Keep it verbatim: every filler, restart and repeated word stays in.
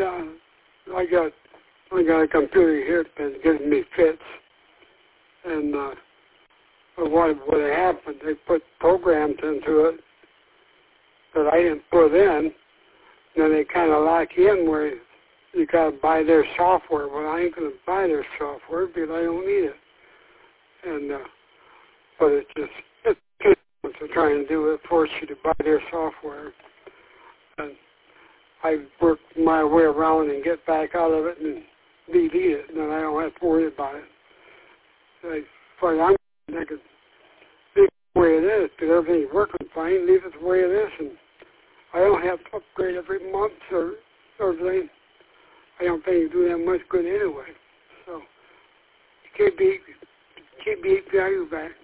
uh, I got I got a computer here that's giving me fits, and uh, what what happened? They put programs into it that I didn't put in. Then they kind of lock you in where you got to buy their software. Well, I ain't going to buy their software because I don't need it. And uh, but it's just it's what they're trying to do. It force you to buy their software. And I work my way around and get back out of it and delete it, and then I don't have to worry about it. As far as I'm thinking, leave it the way it is, because everything's working fine. Leave it the way it is, and I don't have to upgrade every month or everything. I don't think you do that much good anyway. So keep the keep the A P I back.